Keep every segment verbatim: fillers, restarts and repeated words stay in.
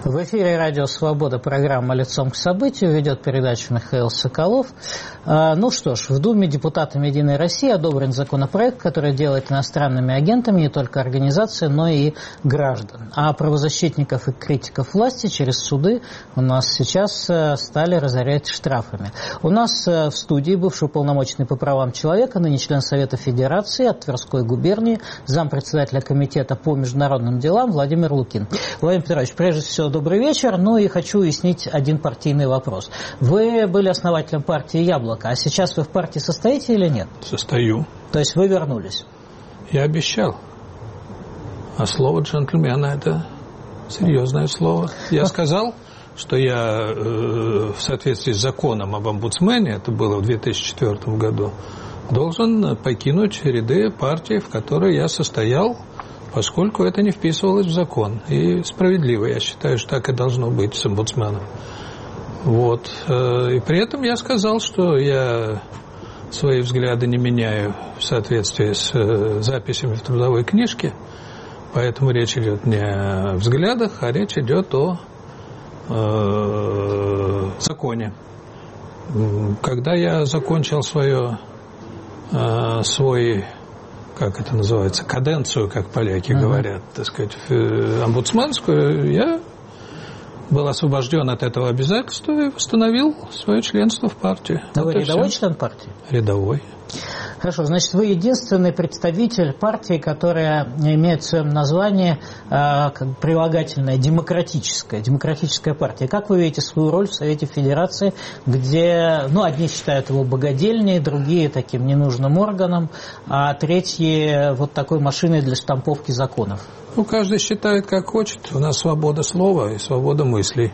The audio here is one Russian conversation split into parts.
В эфире радио «Свобода», программа «Лицом к событию», ведет передачу Михаил Соколов. Ну что ж, в Думе депутатами «Единой России» одобрен законопроект, который делает иностранными агентами не только организации, но и граждан. А правозащитников и критиков власти через суды у нас сейчас стали разорять штрафами. У нас в студии бывший уполномоченный по правам человека, ныне член Совета Федерации от Тверской губернии, зампредседателя комитета по международным делам Владимир Лукин. Владимир Петрович, прежде всего, добрый вечер. Ну и хочу уяснить один партийный вопрос. Вы были основателем партии «Яблоко», а сейчас вы в партии состоите или нет? Состою. То есть вы вернулись? Я обещал. А слово джентльмена – это серьезное слово. Я сказал, что я э, в соответствии с законом об омбудсмене, это было в две тысячи четвёртом году, должен покинуть ряды партии, в которой я состоял, поскольку это не вписывалось в закон. И справедливо, я считаю, что так и должно быть с омбудсменом. Вот. И при этом я сказал, что я свои взгляды не меняю в соответствии с записями в трудовой книжке, поэтому речь идет не о взглядах, а речь идет о э, законе. Когда я закончил свое, э, свой... как это называется, каденцию, как поляки uh-huh. говорят, так сказать, омбудсменскую, я был освобожден от этого обязательства и восстановил свое членство в партии. Но вы рядовой все. член партии? Рядовой. Хорошо, значит, вы единственный представитель партии, которая имеет в своем названии э, как прилагательное демократическая, демократическая партия. Как вы видите свою роль в Совете Федерации, где, ну, одни считают его богадельней, другие таким ненужным органом, а третьи вот такой машиной для штамповки законов? Ну, каждый считает, как хочет. У нас свобода слова и свобода мыслей.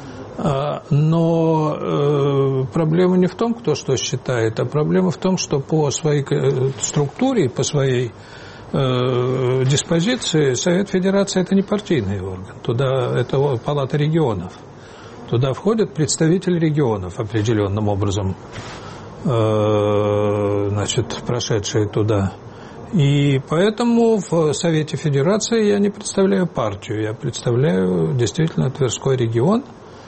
Но э, проблема не в том, кто что считает, а проблема в том, что по своей структуре, по своей э, диспозиции Совет Федерации – это не партийный орган. Туда это палата регионов. Туда входят представители регионов определенным образом, э, значит, прошедшие туда. И поэтому в Совете Федерации я не представляю партию, я представляю действительно Тверской регион.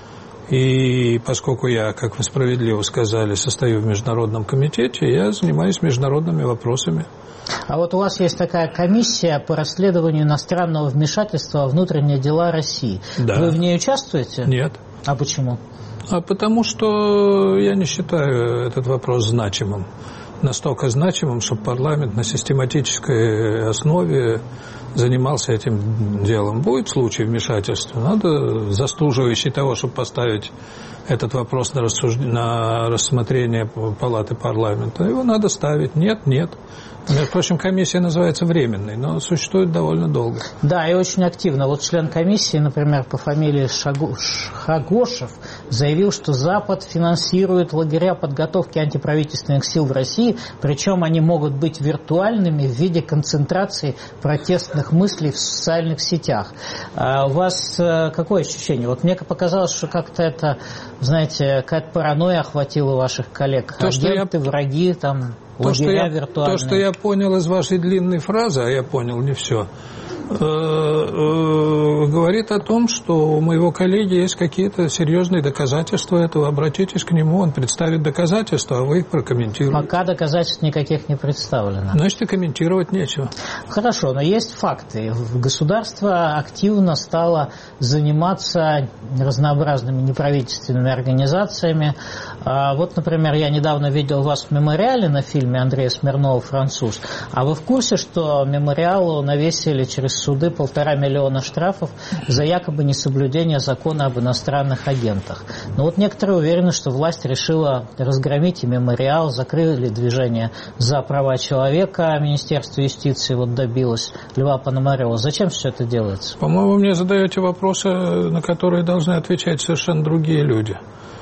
И поскольку я, как вы справедливо сказали, состою в Международном комитете, я занимаюсь международными вопросами. А вот у вас есть такая комиссия по расследованию иностранного вмешательства во внутренние дела России. Да. Вы в ней участвуете? Нет. А почему? А потому что я не считаю этот вопрос значимым. Настолько значимым, чтобы парламент на систематической основе занимался этим делом. Будет случай вмешательства, надо, заслуживающий того, чтобы поставить этот вопрос на, рассуж... на рассмотрение палаты парламента, его надо ставить. Нет, нет. Между прочим, комиссия называется временной, но существует довольно долго. Да, и очень активно. Вот член комиссии, например, по фамилии Шагу... Хагошев, заявил, что Запад финансирует лагеря подготовки антиправительственных сил в России, причем они могут быть виртуальными в виде концентрации протестных мыслей в социальных сетях. А у вас какое ощущение? Вот мне показалось, что как-то это, знаете, какая-то паранойя охватила ваших коллег. То, Агенты, я... враги, там... То что, я, то, что я понял из вашей длинной фразы, а я понял не все, э, э, говорит о том, что у моего коллеги есть какие-то серьезные доказательства этого. Обратитесь к нему, он представит доказательства, а вы их прокомментируете. Пока доказательств никаких не представлено. Значит, и комментировать нечего. Хорошо, но есть факты. Государство активно стало заниматься разнообразными неправительственными организациями. Вот, например, я недавно видел вас в мемориале на фильме Андрея Смирнова «Француз». А вы в курсе, что мемориалу навесили через суды полтора миллиона штрафов за якобы несоблюдение закона об иностранных агентах? Но вот некоторые уверены, что власть решила разгромить и мемориал, закрыли движение за права человека, Министерство юстиции вот добилось Льва Пономарева. Зачем все это делается? По-моему, вы мне задаете вопросы, на которые должны отвечать совершенно другие люди.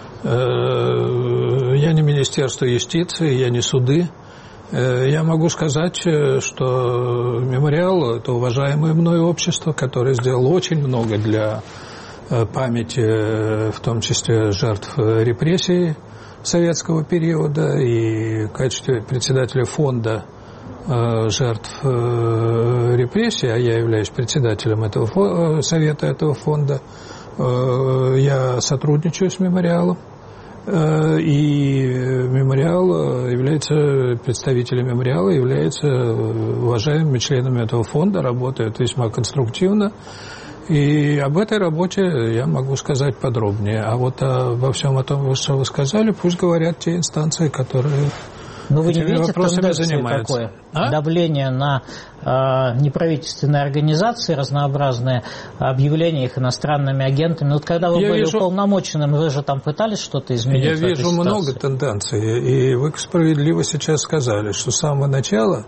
Я не Министерство юстиции, я не суды. Я могу сказать, что мемориал – это уважаемое мною общество, которое сделало очень много для памяти, в том числе жертв репрессий советского периода. И в качестве председателя фонда жертв репрессий, а я являюсь председателем этого совета этого фонда, Я сотрудничаю с «Мемориалом». И «Мемориал» является, представители «Мемориала» являются уважаемыми членами этого фонда, работают весьма конструктивно. И об этой работе я могу сказать подробнее. А вот обо всем о том, что вы сказали, пусть говорят те инстанции, которые Но вы не этими видите вопросами тенденции занимаются. такое? А? Давление на э, неправительственные организации, разнообразные объявления их иностранными агентами. Вот когда вы я были вижу, уполномоченным, вы же там пытались что-то изменить? Я в этой вижу ситуации? много тенденций. И вы справедливо сейчас сказали, что с самого начала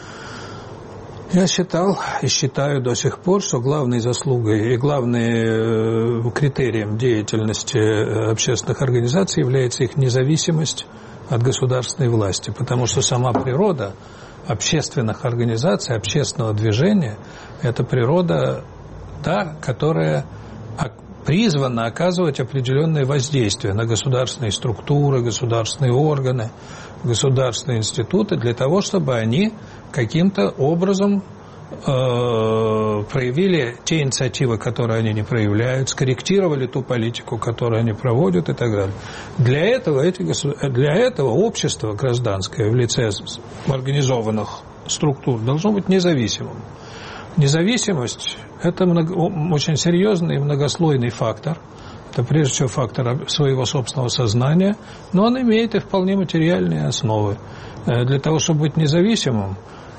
я считал и считаю до сих пор, что главной заслугой и главным критерием деятельности общественных организаций является их независимость от государственной власти. Потому что сама природа общественных организаций, общественного движения – это природа, та, которая призвана оказывать определенное воздействие на государственные структуры, государственные органы, государственные институты для того, чтобы они каким-то образом э, проявили те инициативы, которые они не проявляют, скорректировали ту политику, которую они проводят и так далее. Для этого, эти, для этого общество гражданское в лице организованных структур должно быть независимым. Независимость – это много, очень серьезный и многослойный фактор. Это прежде всего фактор своего собственного сознания, но он имеет и вполне материальные основы. Для того, чтобы быть независимым,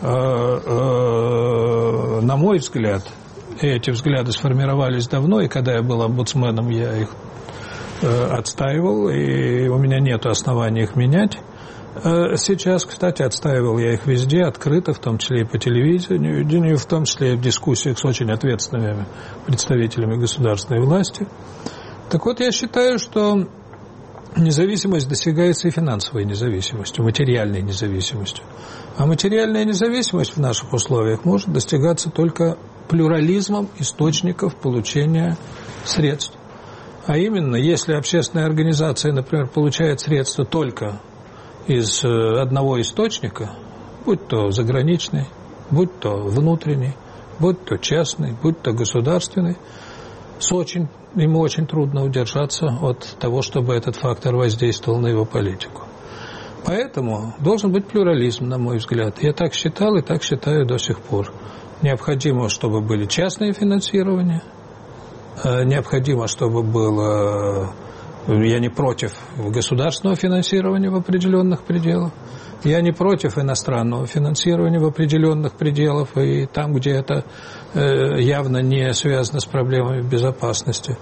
на мой взгляд, эти взгляды сформировались давно, и когда я был омбудсменом, я их отстаивал, и у меня нет оснований их менять. Сейчас, кстати, отстаивал я их везде, открыто, в том числе и по телевидению, в том числе и в дискуссиях с очень ответственными представителями государственной власти. Так вот, я считаю, что независимость достигается и финансовой независимостью, материальной независимостью. А материальная независимость в наших условиях может достигаться только плюрализмом источников получения средств. А именно, если общественная организация, например, получает средства только из одного источника, будь то заграничный, будь то внутренний, будь то частный, будь то государственный, с очень, ему очень трудно удержаться от того, чтобы этот фактор воздействовал на его политику. Поэтому должен быть плюрализм, на мой взгляд. Я так считал и так считаю до сих пор. Необходимо, чтобы были частные финансирования, необходимо, чтобы было... Я не против государственного финансирования в определенных пределах. Я не против иностранного финансирования в определенных пределах и там, где это явно не связано с проблемами безопасности.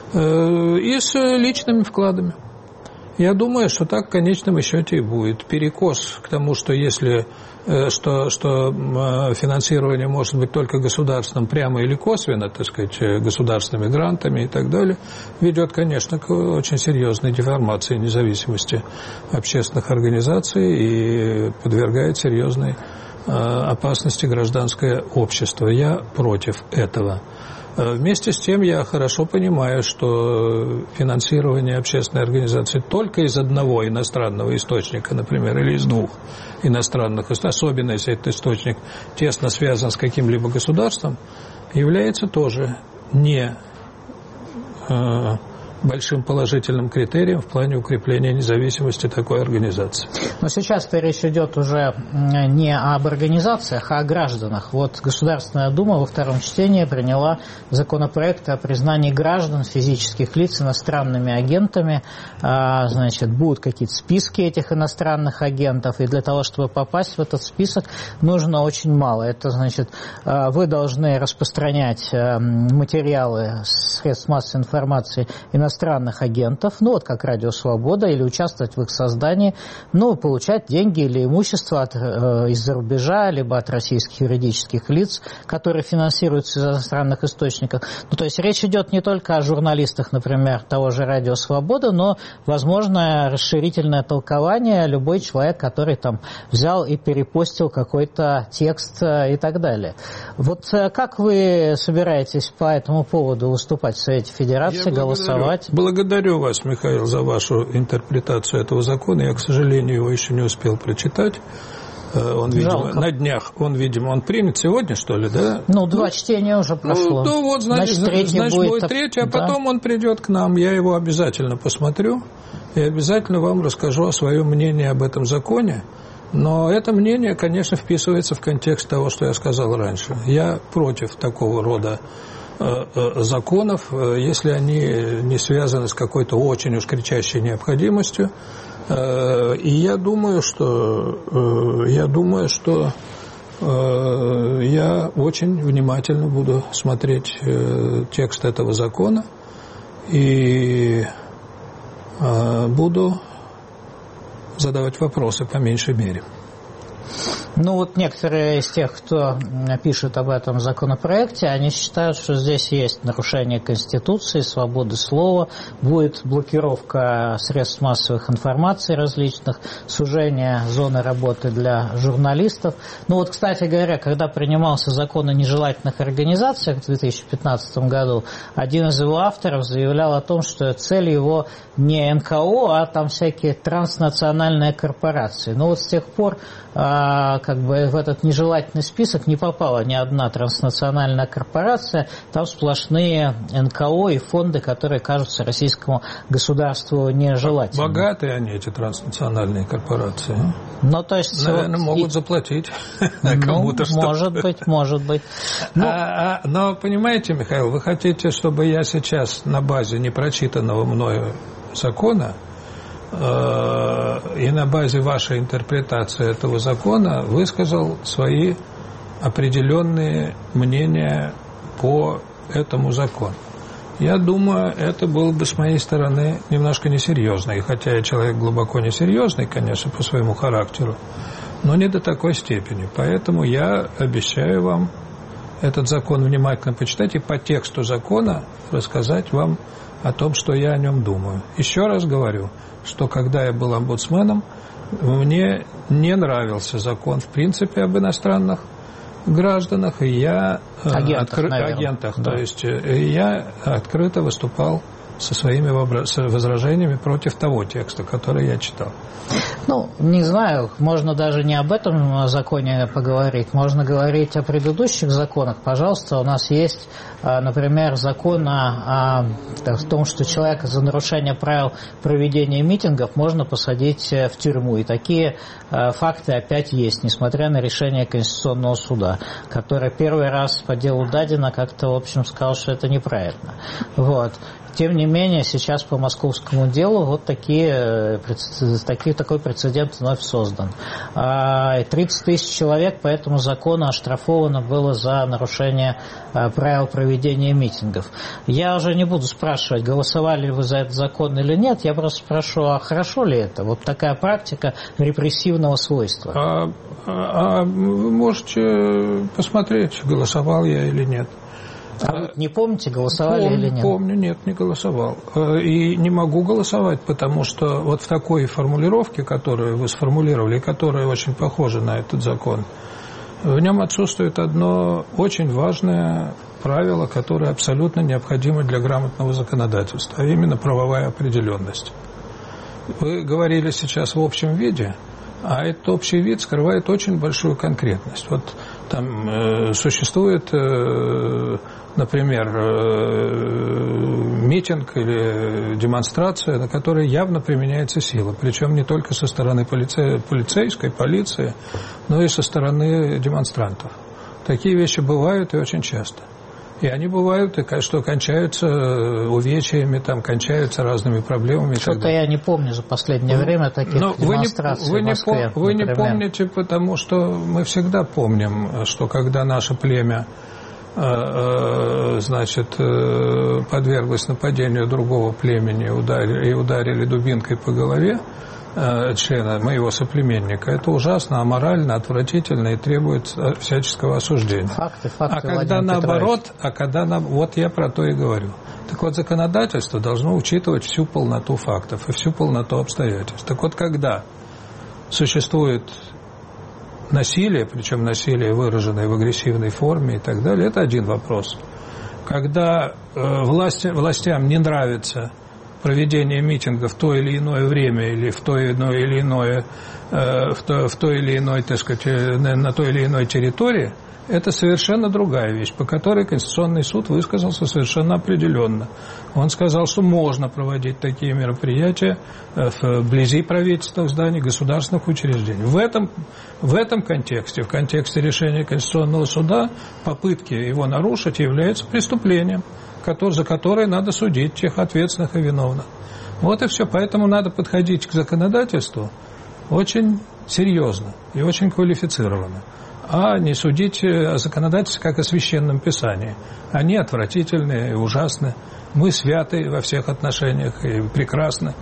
И с личными вкладами. Я думаю, что так в конечном счете и будет. Перекос к тому, что если что, что финансирование может быть только государственным прямо или косвенно, так сказать, государственными грантами и так далее, ведет, конечно, к очень серьезной деформации независимости общественных организаций и подвергает серьезной опасности гражданское общество. Я против этого. Вместе с тем я хорошо понимаю, что финансирование общественной организации только из одного иностранного источника, например, или из двух иностранных, особенно если этот источник тесно связан с каким-либо государством, является тоже не большим положительным критерием в плане укрепления независимости такой организации. Но сейчас-то речь идет уже не об организациях, а о гражданах. Вот Государственная Дума во втором чтении приняла законопроект о признании граждан, физических лиц иностранными агентами. Значит, будут какие-то списки этих иностранных агентов, и для того, чтобы попасть в этот список, нужно очень мало. Это значит, вы должны распространять материалы средств массовой информации иностранных иностранных агентов, ну вот как Радио Свобода, или участвовать в их создании, ну, получать деньги или имущество от, э, из-за рубежа, либо от российских юридических лиц, которые финансируются из иностранных источников. Ну, то есть речь идет не только о журналистах, например, того же Радио Свобода, но, возможно, расширительное толкование любой человек, который там взял и перепостил какой-то текст и так далее. Вот как вы собираетесь по этому поводу выступать в Совете Федерации, Я голосовать? Благодарю вас, Михаил, за вашу интерпретацию этого закона. Я, к сожалению, его еще не успел прочитать. Он, видимо, на днях, он, видимо, он примет сегодня, что ли, да? Ну, два ну, чтения уже прошло. Ну, ну вот, значит, значит, значит будет, будет третий, а да. Потом он придет к нам, я его обязательно посмотрю и обязательно вам расскажу о своем мнении об этом законе. Но это мнение, конечно, вписывается в контекст того, что я сказал раньше. Я против такого рода законов, если они не связаны с какой-то очень уж кричащей необходимостью. И я думаю, что я думаю, что я очень внимательно буду смотреть текст этого закона и буду задавать вопросы по меньшей мере. Ну вот некоторые из тех, кто пишет об этом законопроекте, они считают, что здесь есть нарушение Конституции, свободы слова, будет блокировка средств массовых информации различных, сужение зоны работы для журналистов. Ну вот, кстати говоря, когда принимался закон о нежелательных организациях в две тысячи пятнадцатом году, один из его авторов заявлял о том, что цель его не эн ка о, а там всякие транснациональные корпорации. Но вот с тех пор как бы в этот нежелательный список не попала ни одна транснациональная корпорация, там сплошные эн ка о и фонды, которые кажутся российскому государству нежелательными. Богатые они, эти транснациональные корпорации. Ну, то есть, наверное, вот, могут и... заплатить ну, кому-то что-то. Может быть, может быть. Ну... А, а, но, понимаете, Михаил, вы хотите, чтобы я сейчас на базе непрочитанного мною закона и на базе вашей интерпретации этого закона высказал свои определенные мнения по этому закону. Я думаю, это было бы с моей стороны немножко несерьезно. И хотя я человек глубоко несерьезный, конечно, по своему характеру, но не до такой степени. Поэтому я обещаю вам этот закон внимательно почитать и по тексту закона рассказать вам о том, что я о нем думаю. Еще раз говорю, что когда я был омбудсменом, мне не нравился закон в принципе об иностранных гражданах, и я агентах, откры... агентах да. То есть я открыто выступал со своими возражениями против того текста, который я читал. Ну, не знаю, можно даже не об этом законе поговорить, можно говорить о предыдущих законах. Пожалуйста, у нас есть, например, закон о, о том, что человека за нарушение правил проведения митингов можно посадить в тюрьму. И такие факты опять есть, несмотря на решение Конституционного суда, которое первый раз по делу Дадина как-то, в общем, сказал, что это неправильно. Вот. Тем не менее, сейчас по московскому делу вот такие, такие, такой прецедент вновь создан. тридцать тысяч человек по этому закону оштрафовано было за нарушение правил проведения митингов. Я уже не буду спрашивать, голосовали ли вы за этот закон или нет, я просто спрошу, а хорошо ли это? Вот такая практика репрессивного свойства. А, а вы можете посмотреть, голосовал я или нет. А вы не помните, голосовали помню, или нет? Помню, нет, не голосовал. И не могу голосовать, потому что вот в такой формулировке, которую вы сформулировали, и которая очень похожа на этот закон, в нем отсутствует одно очень важное правило, которое абсолютно необходимо для грамотного законодательства, а именно правовая определенность. Вы говорили сейчас в общем виде, а этот общий вид скрывает очень большую конкретность. Вот там э, существует, э, например, э, митинг или демонстрация, на которой явно применяется сила, причем не только со стороны полице, полицейской, полиции, но и со стороны демонстрантов. Такие вещи бывают и очень часто. И они бывают, и что кончаются увечьями, там, кончаются разными проблемами. Что-то я не помню за последнее ну, время таких демонстраций вы не, в Москве. Вы не, вы не помните, потому что мы всегда помним, что когда наше племя значит, подверглось нападению другого племени ударили, и ударили дубинкой по голове члена, моего соплеменника, это ужасно, аморально, отвратительно и требует всяческого осуждения. Факты, факты, а когда Владимир наоборот, Петрович. а когда на, вот я про то и говорю. Так вот, законодательство должно учитывать всю полноту фактов и всю полноту обстоятельств. Так вот, когда существует насилие, причем насилие, выраженное в агрессивной форме и так далее, это один вопрос. Когда э, власти, властям не нравится проведение митинга в то или иное время или в то или иное, в то, в той или иной, так сказать, на той или иной территории, это совершенно другая вещь, по которой Конституционный суд высказался совершенно определенно. Он сказал, что можно проводить такие мероприятия вблизи правительственных зданий, государственных учреждений. В этом, в этом контексте, в контексте решения Конституционного суда, попытки его нарушить являются преступлением, за которое надо судить тех ответственных и виновных. Вот и все. Поэтому надо подходить к законодательству очень серьезно и очень квалифицированно, а не судить о законодательстве как о священном писании. Они отвратительные и ужасны. Мы святы во всех отношениях и прекрасны.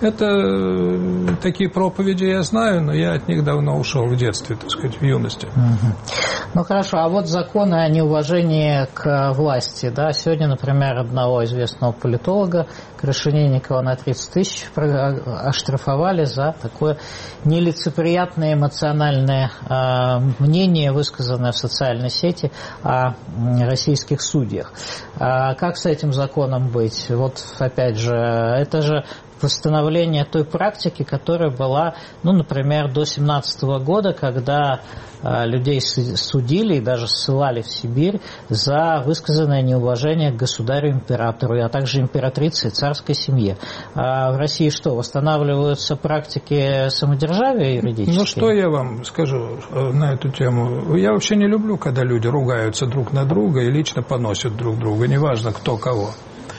Это такие проповеди я знаю, но я от них давно ушел в детстве, так сказать, в юности. Угу. Ну хорошо, а вот законы о неуважении к власти, да, сегодня, например, одного известного политолога Крашенинникова на тридцать тысяч оштрафовали за такое нелицеприятное эмоциональное э, мнение, высказанное в социальной сети о российских судьях. А как с этим законом быть? Вот опять же, это же восстановление той практики, которая была, ну, например, до семнадцатого года, когда э, людей судили и даже ссылали в Сибирь за высказанное неуважение к государю-императору, а также императрице и царской семье. А в России что, восстанавливаются практики самодержавия юридические? Ну, что я вам скажу на эту тему? Я вообще не люблю, когда люди ругаются друг на друга и лично поносят друг друга, неважно кто кого.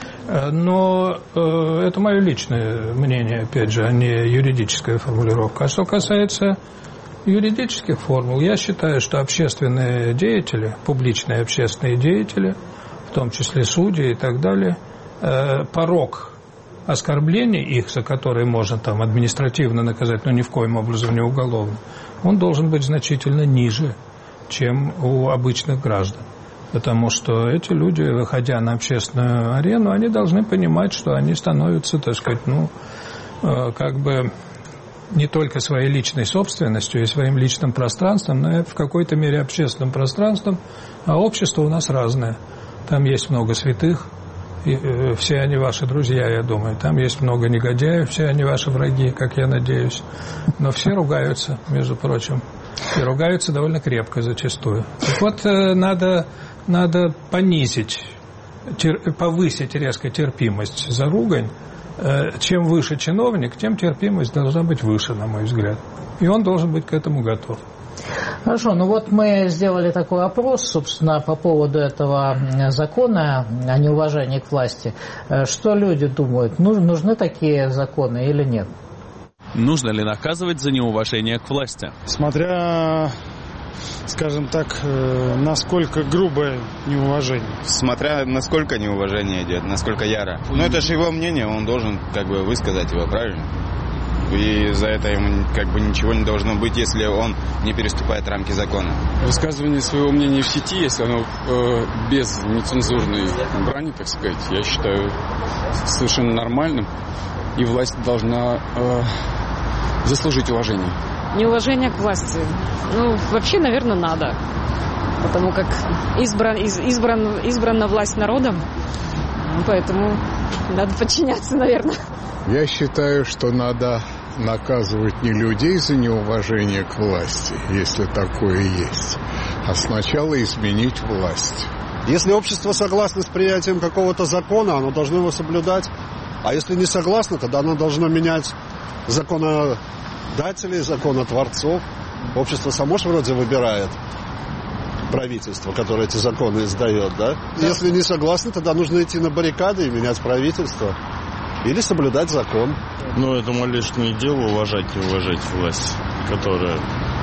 Но э, это мое личное мнение, опять же, а не юридическая формулировка. А что касается юридических формул, я считаю, что общественные деятели, публичные общественные деятели, в том числе судьи и так далее, э, порог оскорблений их, за которые можно там административно наказать, но ни в коем образом не уголовно, он должен быть значительно ниже, чем у обычных граждан. Потому что эти люди, выходя на общественную арену, они должны понимать, что они становятся, так сказать, ну, как бы не только своей личной собственностью и своим личным пространством, но и в какой-то мере общественным пространством, а общество у нас разное. Там есть много святых, и все они ваши друзья, я думаю. Там есть много негодяев, все они ваши враги, как я надеюсь. Но все ругаются, между прочим. И ругаются довольно крепко зачастую. Так вот, надо... Надо понизить, тер, повысить резко терпимость за ругань. Чем выше чиновник, тем терпимость должна быть выше, на мой взгляд. И он должен быть к этому готов. Хорошо, ну вот мы сделали такой опрос, собственно, по поводу этого закона о неуважении к власти. Что люди думают, нужны такие законы или нет? Нужно ли наказывать за неуважение к власти? Смотря... скажем так, насколько грубое неуважение. Смотря насколько неуважение идет, насколько яро. Но это же его мнение, он должен как бы высказать его, правильно? И за это ему как бы ничего не должно быть, если он не переступает рамки закона. Высказывание своего мнения в сети, если оно э, без нецензурной брани, так сказать, я считаю совершенно нормальным. И власть должна э, заслужить уважение. Неуважение к власти. Ну, вообще, наверное, надо. Потому как избран, из, избран, избрана власть народом. Поэтому надо подчиняться, наверное. Я считаю, что надо наказывать не людей за неуважение к власти, если такое есть, а сначала изменить власть. Если общество согласно с принятием какого-то закона, оно должно его соблюдать. А если не согласно, тогда оно должно менять законодательство. Дателей, законотворцов. Общество само же вроде выбирает правительство, которое эти законы издает, да? Да. Если не согласны, тогда нужно идти на баррикады и менять правительство. Или соблюдать закон. Ну, этому лишнее дело уважать и уважать власть, которая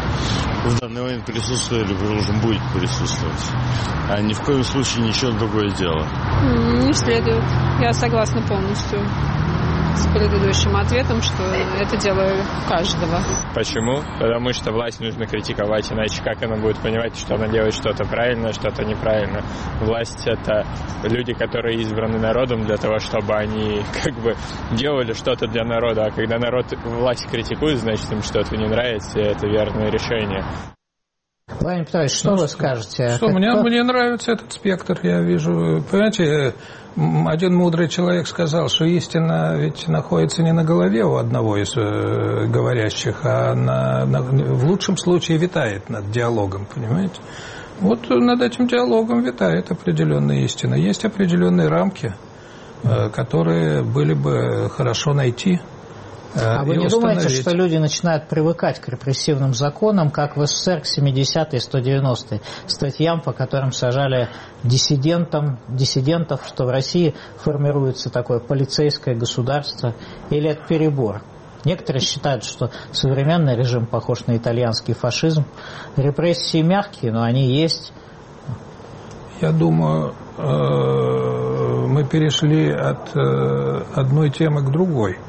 в данный момент присутствует или должен будет присутствовать. А ни в коем случае ничего другое дело. Не следует. Я согласна полностью с предыдущим ответом, что это дело каждого. Почему? Потому что власть нужно критиковать, иначе как она будет понимать, что она делает что-то правильно, что-то неправильно. Власть — это люди, которые избраны народом для того, чтобы они как бы делали что-то для народа. А когда народ власть критикует, значит, им что-то не нравится, и это верное решение. Владимир Петрович, что ну, вы скажете? Что, мне, мне нравится этот спектр, я вижу. Понимаете, один мудрый человек сказал, что истина ведь находится не на голове у одного из э, говорящих, а на, на, в лучшем случае витает над диалогом, понимаете? Вот над этим диалогом витает определенная истина. Есть определенные рамки, э, которые были бы хорошо найти. А вы не думаете, что люди начинают привыкать к репрессивным законам, как в СССР к семидесятые, сто девяностые статьям, по которым сажали диссидентам, диссидентов, что в России формируется такое полицейское государство, или это перебор? Некоторые считают, что современный режим похож на итальянский фашизм. Репрессии мягкие, но они есть. Я думаю, мы перешли от одной темы к другой.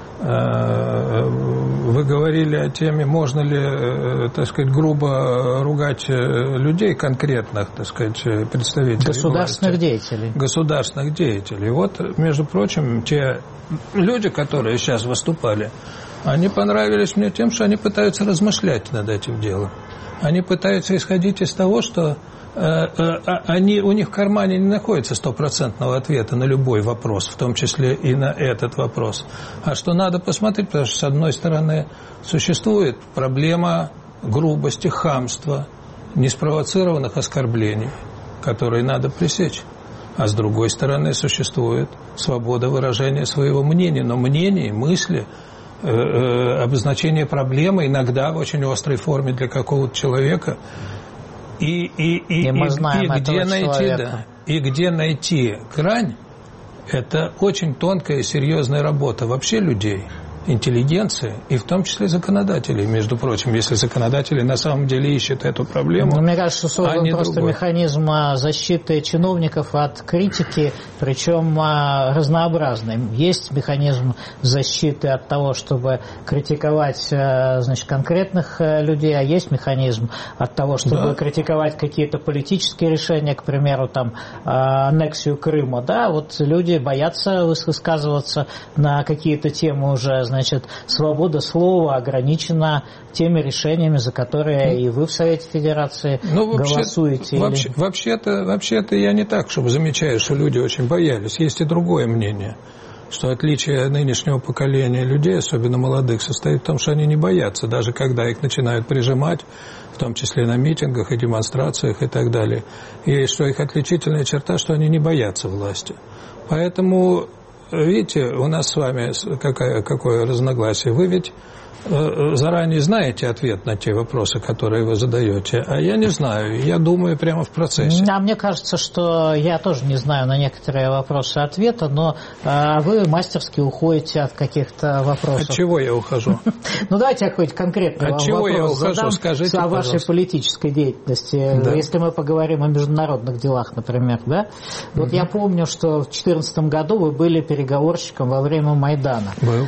Вы говорили о теме, можно ли, так сказать, грубо ругать людей конкретных, так сказать, представителей государственных власти. деятелей. Государственных деятелей. Вот, между прочим, те люди, которые сейчас выступали, они понравились мне тем, что они пытаются размышлять над этим делом. Они пытаются исходить из того, что Они, у них в кармане не находится стопроцентного ответа на любой вопрос, в том числе и на этот вопрос. А что надо посмотреть, потому что, с одной стороны, существует проблема грубости, хамства, неспровоцированных оскорблений, которые надо пресечь. А с другой стороны, существует свобода выражения своего мнения. Но мнение, мысли, э, э, обозначение проблемы иногда в очень острой форме для какого-то человека. И, и, и, и, и, и, где найти, да, и где найти грань, это очень тонкая и серьезная работа вообще людей, интеллигенции, и в том числе законодателей, между прочим, если законодатели на самом деле ищут эту проблему. Но мне кажется, что создан а просто другой. механизм защиты чиновников от критики, причем разнообразный. Есть механизм защиты от того, чтобы критиковать, значит, конкретных людей, а есть механизм от того, чтобы да. критиковать какие-то политические решения, к примеру, там, аннексию Крыма. Да, вот люди боятся высказываться на какие-то темы уже. Значит, свобода слова ограничена теми решениями, за которые и вы в Совете Федерации ну, вообще, голосуете. Вообще, или... вообще-то, вообще-то я не так, чтобы замечаю, что люди очень боялись. Есть и другое мнение, что отличие нынешнего поколения людей, особенно молодых, состоит в том, что они не боятся, даже когда их начинают прижимать, в том числе на митингах и демонстрациях и так далее. И что их отличительная черта, что они не боятся власти. Поэтому... Видите, у нас с вами какое, какое разногласие. Вы ведь заранее знаете ответ на те вопросы, которые вы задаете, а я не знаю, я думаю прямо в процессе. А мне кажется, что я тоже не знаю на некоторые вопросы ответа, но а, вы мастерски уходите от каких-то вопросов. От чего я ухожу? Ну, давайте я какой-то конкретный вопрос задам. От чего я ухожу, скажите, о вашей политической деятельности. Если мы поговорим о международных делах, например, да? Вот я помню, что в две тысячи четырнадцатом году вы были переговорщиком во время Майдана. Был.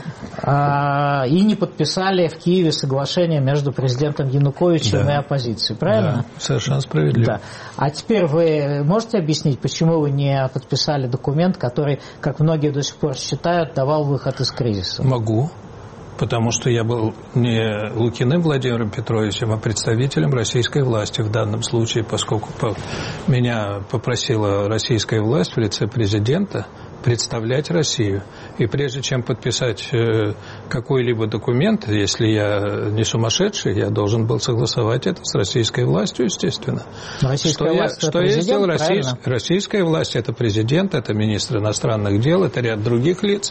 И не подписали в Киеве соглашение между президентом Януковичем да. и оппозицией, правильно? Да, совершенно справедливо. Да. А теперь вы можете объяснить, почему вы не подписали документ, который, как многие до сих пор считают, давал выход из кризиса? Могу, потому что я был не Лукиным Владимиром Петровичем, а представителем российской власти в данном случае, поскольку меня попросила российская власть в лице президента представлять Россию. И прежде чем подписать какой-либо документ, если я не сумасшедший, я должен был согласовать это с российской властью, естественно. Российская что власть я, это что президент, я сделал, правильно? Российс, российская власть – это президент, это министр иностранных дел, это ряд других лиц,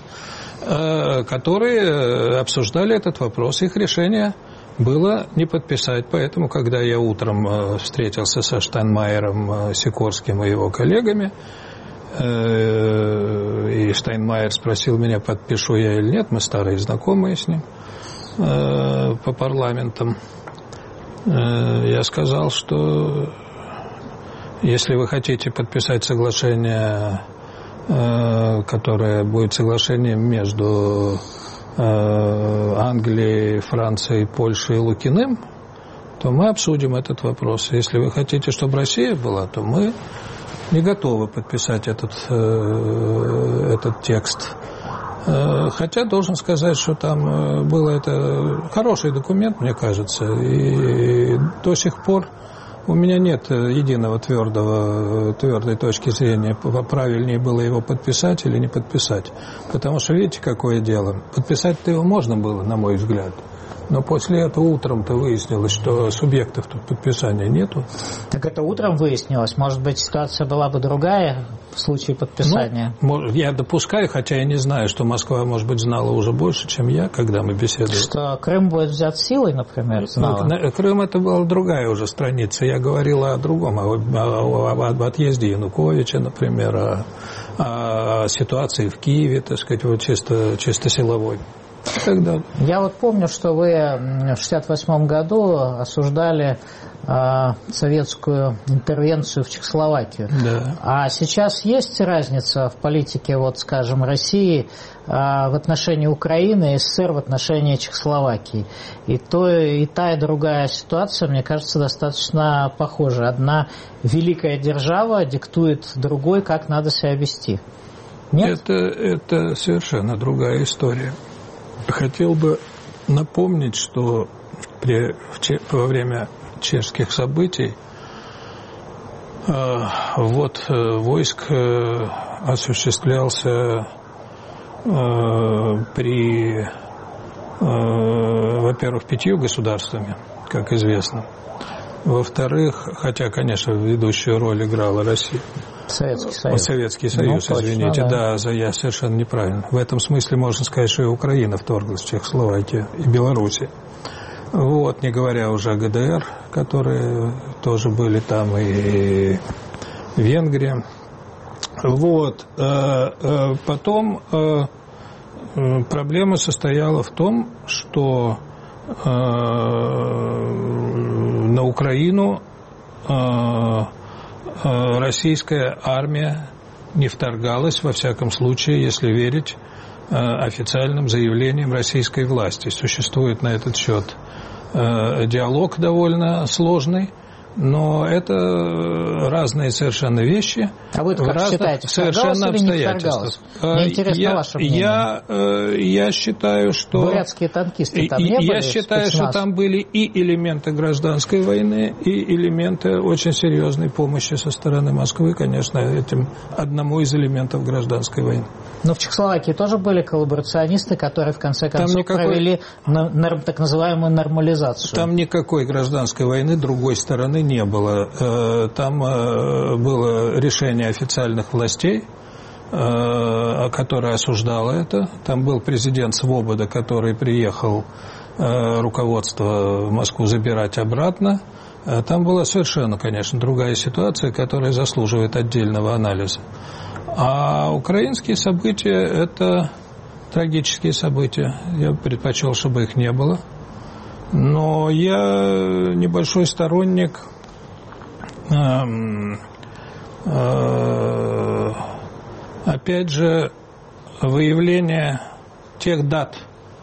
которые обсуждали этот вопрос. Их решение было не подписать. Поэтому, когда я утром встретился со Штайнмайером, Сикорским и его коллегами, и Штайнмайер спросил меня, подпишу я или нет, мы старые знакомые с ним по парламентам, я сказал, что если вы хотите подписать соглашение, которое будет соглашением между Англией, Францией, Польшей и Лукиным, то мы обсудим этот вопрос. Если вы хотите, чтобы Россия была, то мы не готовы подписать этот, э, этот текст. Э, хотя должен сказать, что там было это хороший документ, мне кажется, и до сих пор У меня нет единого твердого, твердой точки зрения, правильнее было его подписать или не подписать. Потому что, видите, какое дело. Подписать-то его можно было, на мой взгляд. Но после этого утром-то выяснилось, что субъектов тут подписания нету. Так это утром выяснилось? Может быть, ситуация была бы другая в случае подписания? Ну, я допускаю, хотя я не знаю, что Москва, может быть, знала уже больше, чем я, когда мы беседовали. Что Крым будет взят силой, например, знала? Ну, Крым — это была другая уже страница. Я говорил о другом, о, о, об отъезде Януковича, например, о, о ситуации в Киеве, так сказать, вот чисто, чисто силовой. Тогда. Я вот помню, что вы в шестьдесят восьмом году осуждали э, советскую интервенцию в Чехословакию. Да. А сейчас есть разница в политике, вот, скажем, России э, в отношении Украины и СССР в отношении Чехословакии. И, то, и та, и другая ситуация, мне кажется, достаточно похожа. Одна великая держава диктует другой, как надо себя вести. Нет? Это, это совершенно другая история. Хотел бы напомнить, что при, в, во время чешских событий э, ввод э, войск э, осуществлялся э, при, э, во-первых, пятью государствами, как известно. Во-вторых, хотя, конечно, ведущую роль играла Россия. Советский Союз. Советский Союз, ну, извините, точно, да. да, я совершенно неправильно. В этом смысле можно сказать, что и Украина вторглась в Чехословакию, и Белоруссия. Вот, не говоря уже о ГДР, которые тоже были там, и Венгрия. Вот. Потом проблема состояла в том, что на Украину российская армия не вторгалась, во всяком случае, если верить официальным заявлениям российской власти. Существует на этот счет диалог довольно сложный, но это разные совершенно вещи. А вы как считаете, совершенно обстоятельства. Мне интересно я, ваше мнение. Я, я считаю, что... Бурятские танкисты там не были? Я считаю, что там были и элементы гражданской войны, и элементы очень серьезной помощи со стороны Москвы, конечно, этим одному из элементов гражданской войны. Но в Чехословакии тоже были коллаборационисты, которые в конце концов никакой... провели на, так называемую нормализацию. Там никакой гражданской войны другой стороны не было. Там было решение официальных властей, которое осуждало это. Там был президент Свобода, который приехал руководство в Москву забирать обратно. Там была совершенно, конечно, другая ситуация, которая заслуживает отдельного анализа. А украинские события – это трагические события. Я бы предпочел, чтобы их не было. Но я небольшой сторонник опять же выявления тех дат,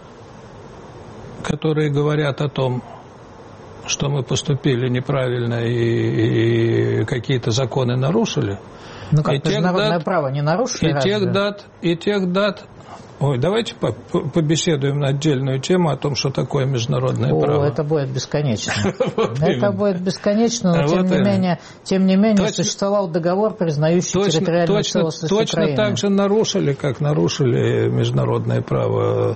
которые говорят о том, что мы поступили неправильно и, и какие-то законы нарушили. Ну как, международное дат, право не нарушили? И разве? тех дат, и тех дат. Ой, давайте побеседуем на отдельную тему о том, что такое международное О, право. Это будет бесконечно. Это будет бесконечно, но тем не менее, тем не менее существовал договор, признающий территориальную целостность Украины. Точно так же нарушили, как нарушили международное право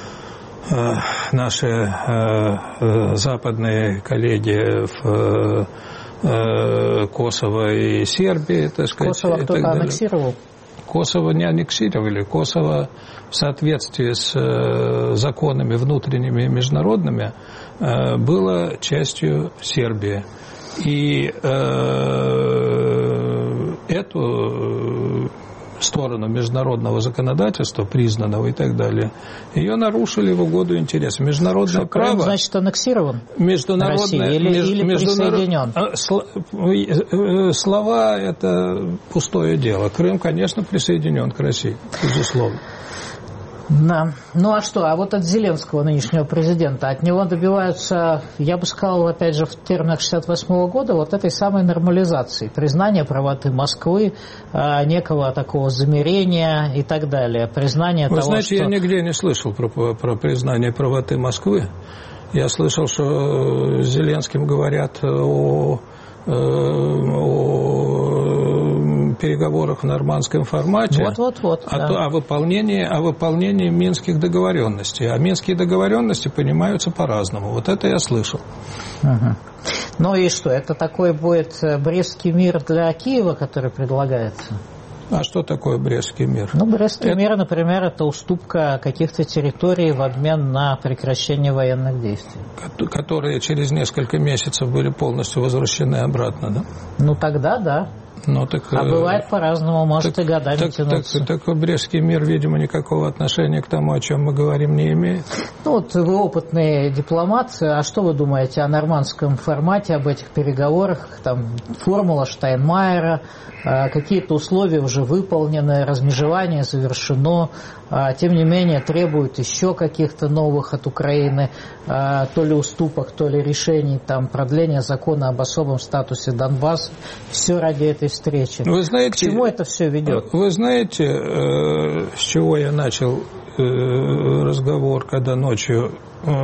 наши западные коллеги в Косово и Сербии, так сказать. Косово кто-то аннексировал? Косово не аннексировали. Косово в соответствии с законами внутренними и международными было частью Сербии. И эту сторону международного законодательства, признанного и так далее, ее нарушили в угоду интересам. Международное что, право... Крым, значит, аннексирован международное, России, или, меж, или международ... присоединен? Слова – это пустое дело. Крым, конечно, присоединен к России, безусловно. Да. Ну а что? А вот от Зеленского, нынешнего президента, от него добиваются, я бы сказал, опять же, в терминах шестьдесят восьмого года вот этой самой нормализации, признания правоты Москвы, некого такого замерения и так далее. Признание Вы того, знаете, что... я нигде не слышал про, про признание правоты Москвы. Я слышал, что с Зеленским говорят о о переговорах в нормандском формате, вот, вот, вот, а, да. то, о, выполнении, о выполнении минских договоренностей. А минские договоренности понимаются по-разному. Вот это я слышал. Угу. Ну и что, это такой будет Брестский мир для Киева, который предлагается? А что такое Брестский мир? Ну, Брестский это... мир, например, это уступка каких-то территорий в обмен на прекращение военных действий. Которые через несколько месяцев были полностью возвращены обратно, да? Ну, тогда да. Ну, так, а бывает по-разному, может так, и годами так, тянуться. Так, так Брестский мир, видимо, никакого отношения к тому, о чем мы говорим, не имеет. Ну, вот вы опытный дипломат, а что вы думаете о нормандском формате, об этих переговорах? Там формула Штайнмайера, какие-то условия уже выполнены, размежевание завершено, тем не менее требуют еще каких-то новых от Украины, то ли уступок, то ли решений, там, продления закона об особом статусе Донбасса. Все ради этой встречи. Вы знаете, к чему это все ведет? Вы знаете, с чего я начал разговор, когда ночью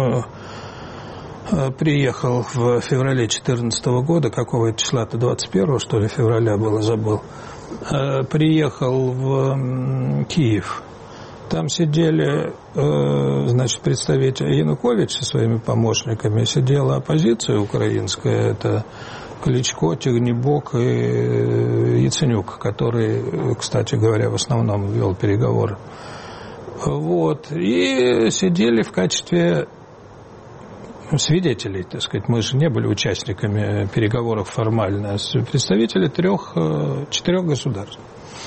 приехал в феврале две тысячи четырнадцатого года, какого это числа-то, двадцать первого, что ли, февраля было, забыл, приехал в Киев. Там сидели, значит, представители Януковича со своими помощниками, сидела оппозиция украинская, это Кличко, Тягнебок и Яценюк, который, кстати говоря, в основном вел переговоры. Вот. И сидели в качестве свидетелей, так сказать. Мы же не были участниками переговоров формально. Представители трех, четырех государств.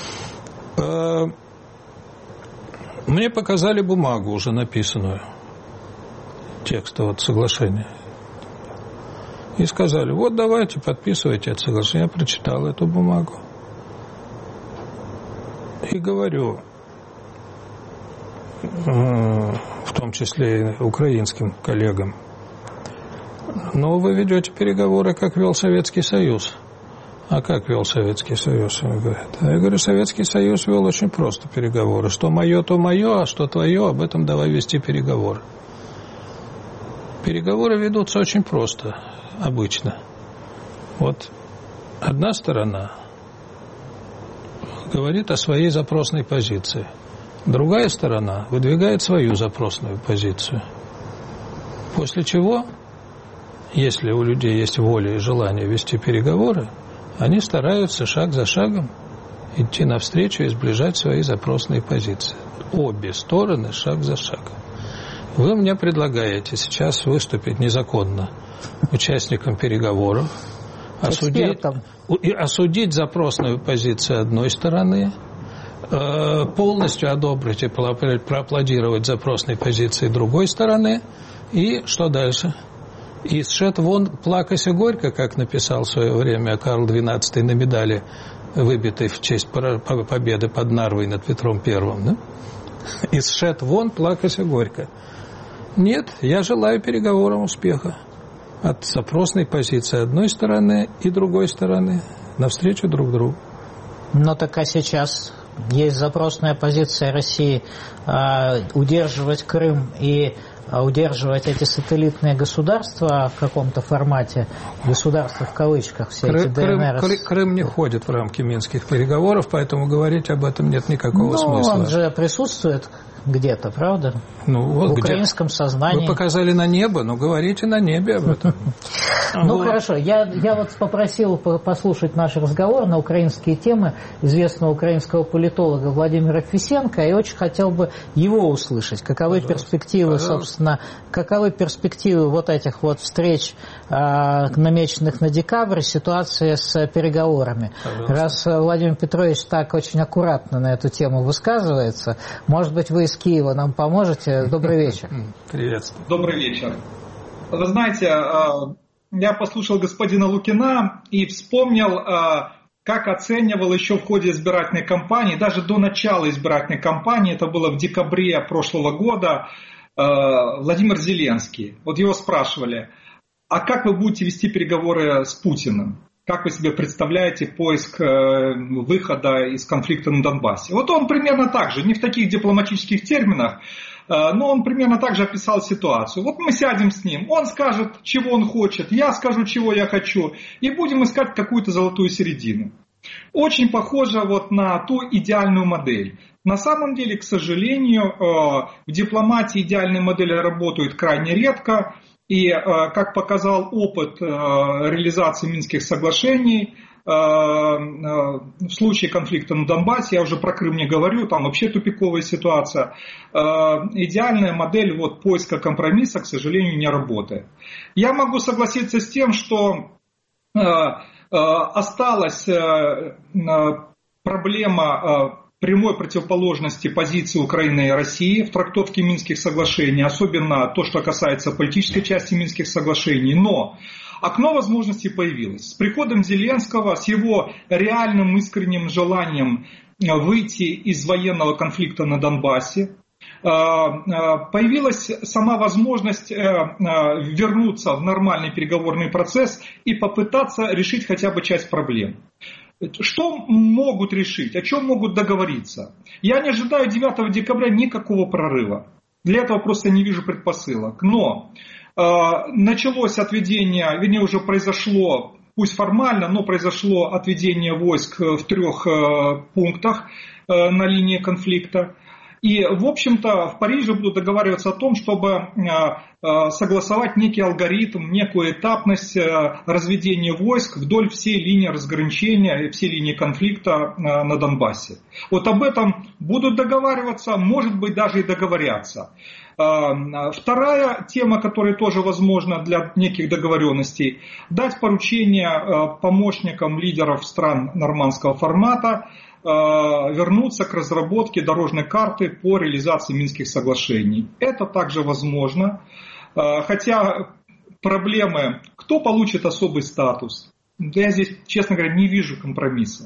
Мне показали бумагу, уже написанную, текст вот соглашения. И сказали, вот давайте, подписывайте это соглашение. Я прочитал эту бумагу. И говорю, в том числе и украинским коллегам, но вы ведете переговоры, как вел Советский Союз. А как вел Советский Союз, они говорят. Я говорю, Советский Союз вел очень просто переговоры. Что мое, то мое, а что твое, об этом давай вести переговоры. Переговоры ведутся очень просто, обычно. Вот одна сторона говорит о своей запросной позиции. Другая сторона выдвигает свою запросную позицию. После чего, если у людей есть воля и желание вести переговоры, они стараются шаг за шагом идти навстречу и сближать свои запросные позиции. Обе стороны шаг за шагом. Вы мне предлагаете сейчас выступить незаконно участником переговоров, осудить, осудить запросную позицию одной стороны, полностью одобрить и проаплодировать запросной позиции другой стороны, и что дальше? И сшед вон плакася горько, как написал в свое время Карл двенадцатый на медали, выбитой в честь победы под Нарвой над Петром Первым. Да? И сшед вон плакася горько. Нет, я желаю переговорам успеха. От запросной позиции одной стороны и другой стороны навстречу друг другу. Но так а сейчас есть запросная позиция России э, удерживать Крым и удерживать эти сателлитные государства в каком-то формате, государства в кавычках, все Крым, эти ДНР. Крым, Крым не входит в рамки минских переговоров, поэтому говорить об этом нет никакого ну, смысла. Он же присутствует где-то, правда? Ну, вот в где? Украинском сознании. Вы показали на небо, но говорите на небе об этом. Ну, хорошо. Я вот попросил послушать наш разговор на украинские темы известного украинского политолога Владимира Фисенко, и очень хотел бы его услышать. Каковы перспективы, собственно, каковы перспективы вот этих вот встреч, намеченных на декабрь, ситуации с переговорами. Раз Владимир Петрович так очень аккуратно на эту тему высказывается, может быть, вы из Киева нам поможете? Добрый вечер. Приветствую. Добрый вечер. Вы знаете, я послушал господина Лукина и вспомнил, как оценивал еще в ходе избирательной кампании, даже до начала избирательной кампании, это было в декабре прошлого года, Владимир Зеленский. Вот его спрашивали, а как вы будете вести переговоры с Путиным? Как вы себе представляете поиск выхода из конфликта на Донбассе? Вот он примерно так же, не в таких дипломатических терминах, Но он примерно так же описал ситуацию. Вот мы сядем с ним, он скажет, чего он хочет, я скажу, чего я хочу, и будем искать какую-то золотую середину. Очень похоже вот на ту идеальную модель. На самом деле, к сожалению, в дипломатии идеальные модели работают крайне редко. И, как показал опыт реализации Минских соглашений, в случае конфликта на Донбассе, я уже про Крым не говорю, там вообще тупиковая ситуация, идеальная модель вот, поиска компромисса, к сожалению, не работает. Я могу согласиться с тем, что осталась проблема прямой противоположности позиции Украины и России в трактовке Минских соглашений, особенно то, что касается политической части Минских соглашений. Но окно возможностей появилось. С приходом Зеленского, с его реальным искренним желанием выйти из военного конфликта на Донбассе, появилась сама возможность вернуться в нормальный переговорный процесс и попытаться решить хотя бы часть проблем. Что могут решить, о чем могут договориться? Я не ожидаю девятого декабря никакого прорыва. Для этого просто не вижу предпосылок. Но э, началось отведение, вернее уже произошло, пусть формально, но произошло отведение войск в трех э, пунктах э, на линии конфликта. И, в общем-то, в Париже будут договариваться о том, чтобы согласовать некий алгоритм, некую этапность разведения войск вдоль всей линии разграничения, всей линии конфликта на Донбассе. Вот об этом будут договариваться, может быть, даже и договорятся. Вторая тема, которая тоже возможна для неких договоренностей, дать поручение помощникам лидеров стран нормандского формата вернуться к разработке дорожной карты по реализации Минских соглашений. Это также возможно, хотя проблемы, кто получит особый статус, я здесь, честно говоря, не вижу компромисса.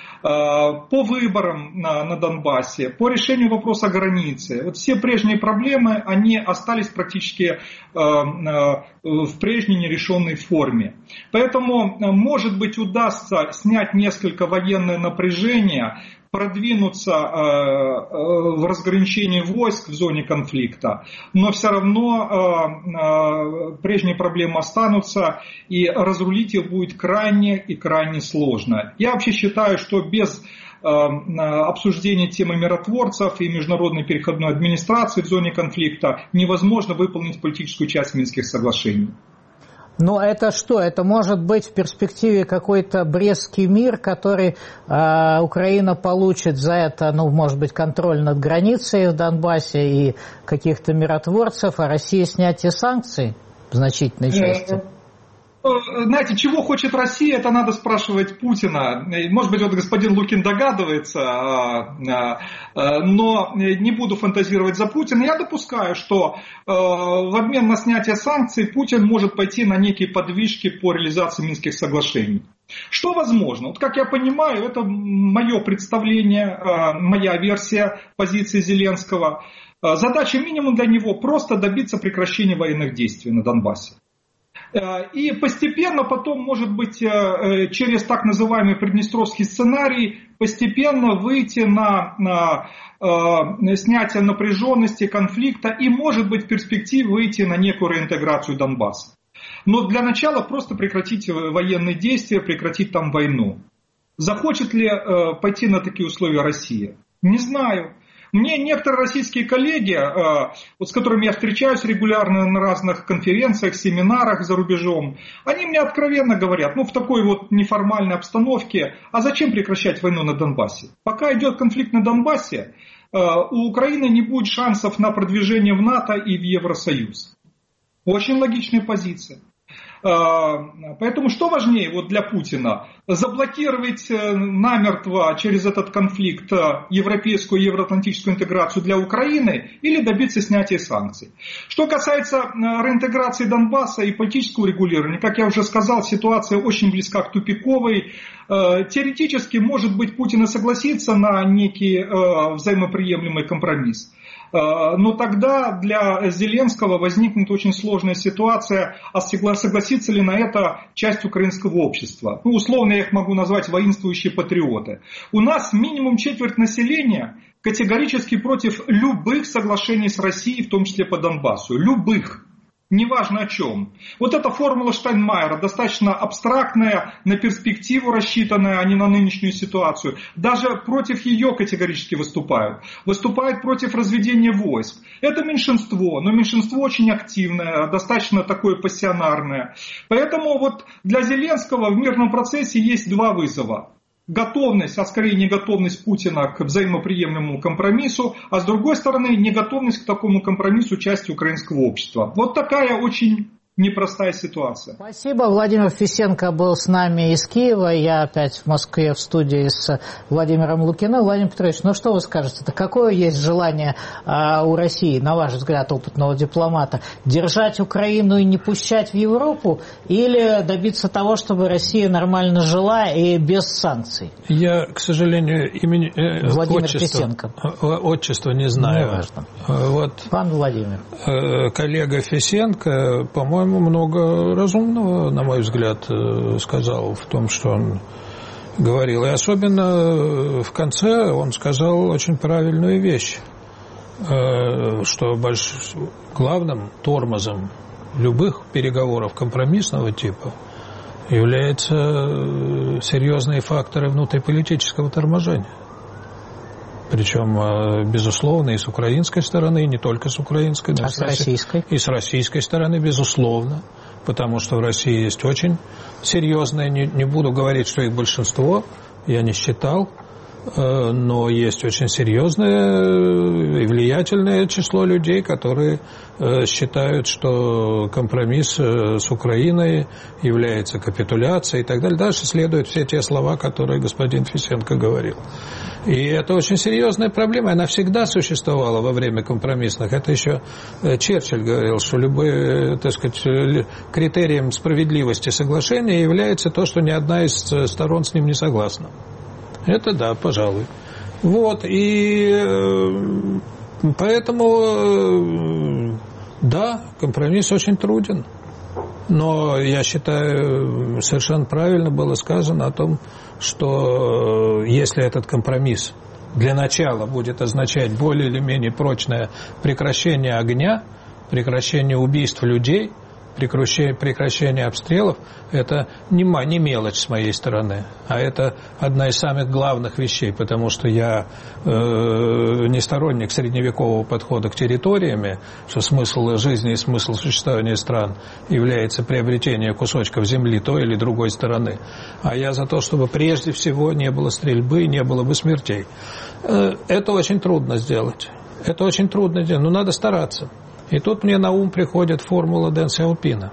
По выборам на, на Донбассе, по решению вопроса границы. Вот все прежние проблемы, они остались практически э, э, в прежней нерешенной форме. Поэтому, может быть, удастся снять несколько военное напряжение, продвинуться э, э, в разграничении войск в зоне конфликта, но все равно э, э, прежние проблемы останутся, и разрулить их будет крайне и крайне сложно. Я вообще считаю, что без э, обсуждения темы миротворцев и международной переходной администрации в зоне конфликта невозможно выполнить политическую часть Минских соглашений. Ну, это что? Это может быть в перспективе какой-то Брестский мир, который э, Украина получит за это, ну, может быть, контроль над границей в Донбассе и каких-то миротворцев, а Россия снятие санкций в значительной части? Знаете, чего хочет Россия, это надо спрашивать Путина. Может быть, вот господин Лукин догадывается, но не буду фантазировать за Путина. Я допускаю, что в обмен на снятие санкций Путин может пойти на некие подвижки по реализации Минских соглашений. Что возможно? Вот как я понимаю, это мое представление, моя версия позиции Зеленского. Задача минимум для него просто добиться прекращения военных действий на Донбассе. И постепенно потом, может быть, через так называемый приднестровский сценарий, постепенно выйти на, на э, снятие напряженности, конфликта и, может быть, в перспективе выйти на некую реинтеграцию Донбасса. Но для начала просто прекратить военные действия, прекратить там войну. Захочет ли э, пойти на такие условия Россия? Не знаю. Мне некоторые российские коллеги, вот с которыми я встречаюсь регулярно на разных конференциях, семинарах за рубежом, они мне откровенно говорят, ну в такой вот неформальной обстановке, а зачем прекращать войну на Донбассе? Пока идет конфликт на Донбассе, у Украины не будет шансов на продвижение в НАТО и в Евросоюз. Очень логичная позиция. Поэтому что важнее вот для Путина? Заблокировать намертво через этот конфликт европейскую и евроатлантическую интеграцию для Украины или добиться снятия санкций? Что касается реинтеграции Донбасса и политического регулирования, как я уже сказал, ситуация очень близка к тупиковой. Теоретически, может быть, Путин и согласится на некий взаимоприемлемый компромисс. Но тогда для Зеленского возникнет очень сложная ситуация, а согласится ли на это часть украинского общества. Ну, условно я их могу назвать воинствующие патриоты. У нас минимум четверть населения категорически против любых соглашений с Россией, в том числе по Донбассу. Любых. Неважно о чем. Вот эта формула Штайнмайера достаточно абстрактная, на перспективу рассчитанная, а не на нынешнюю ситуацию. Даже против ее категорически выступают. Выступают против разведения войск. Это меньшинство, но меньшинство очень активное, достаточно такое пассионарное. Поэтому вот для Зеленского в мирном процессе есть два вызова. Готовность, а скорее неготовность Путина к взаимоприемлемому компромиссу, а с другой стороны неготовность к такому компромиссу части украинского общества. Вот такая очень непростая ситуация. Спасибо. Владимир Фисенко был с нами из Киева. Я опять в Москве в студии с Владимиром Лукиным. Владимир Петрович, ну что вы скажете? Какое есть желание а, у России, на ваш взгляд, опытного дипломата, держать Украину и не пущать в Европу, или добиться того, чтобы Россия нормально жила и без санкций? Я, к сожалению, имени э, Владимир отчества, Фисенко. Отчество не знаю. Не важно. Вот, Пан Владимир. Э, коллега Фисенко, по-моему, много разумного, на мой взгляд, сказал в том, что он говорил. И особенно в конце он сказал очень правильную вещь, что больш... главным тормозом любых переговоров компромиссного типа являются серьезные факторы внутриполитического торможения. Причем, безусловно, и с украинской стороны, и не только с украинской, но а и с российской. И с российской стороны, безусловно, потому что в России есть очень серьезные, не, не буду говорить, что их большинство, я не считал, но есть очень серьезное и влиятельное число людей, которые считают, что компромисс с Украиной является капитуляцией и так далее. Дальше следуют все те слова, которые господин Фисенко говорил. И это очень серьезная проблема, она всегда существовала во время компромиссных. Это еще Черчилль говорил, что любой, так сказать, критерием справедливости соглашения является то, что ни одна из сторон с ним не согласна. Это да, пожалуй. Вот, и поэтому, да, компромисс очень труден. Но я считаю, совершенно правильно было сказано о том, что если этот компромисс для начала будет означать более или менее прочное прекращение огня, прекращение убийств людей, прекращение, прекращение обстрелов, это не, не мелочь с моей стороны, а это одна из самых главных вещей, потому что я э, не сторонник средневекового подхода к территориями, что смысл жизни и смысл существования стран является приобретение кусочков земли той или другой стороны, а я за то, чтобы прежде всего не было стрельбы, не было бы смертей. Э, это очень трудно сделать, это очень трудно сделать, но надо стараться. И тут мне на ум приходит формула Дэн Сяопина.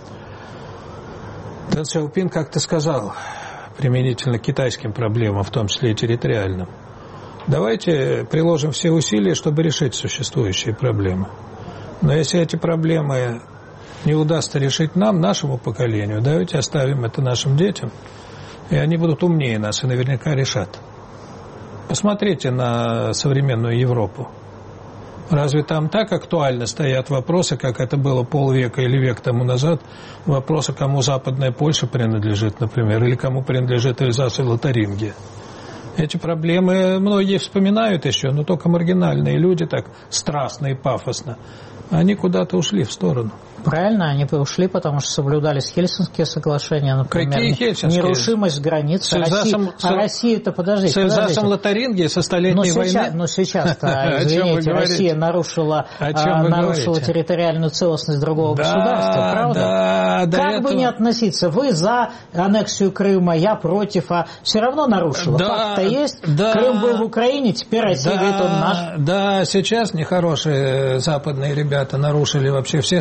Дэн Сяопин как-то сказал, применительно к китайским проблемам, в том числе и территориальным, давайте приложим все усилия, чтобы решить существующие проблемы. Но если эти проблемы не удастся решить нам, нашему поколению, давайте оставим это нашим детям, и они будут умнее нас и наверняка решат. Посмотрите на современную Европу. Разве там так актуально стоят вопросы, как это было полвека или век тому назад, вопросы, кому Западная Польша принадлежит, например, или кому принадлежит Эльзас и Лотарингия? Эти проблемы многие вспоминают еще, но только маргинальные люди так страстно и пафосно. Они куда-то ушли в сторону. Правильно, они ушли, потому что соблюдались Хельсинские соглашения, например. Какие Хельсинские? Нерушимость границ. Россия, а Россия-то, подождите, С Эльзасом Лотарингией со столетней но сейчас, войны? Но сейчас-то, извините, Россия нарушила, нарушила территориальную целостность другого да, государства, правда? Да, да, как этого... бы не относиться, вы за аннексию Крыма, я против, а все равно нарушила. Да, факт-то есть, да, Крым был в Украине, теперь Россия да, говорит, он наш. Да, сейчас нехорошие западные ребята нарушили вообще все свои обязательства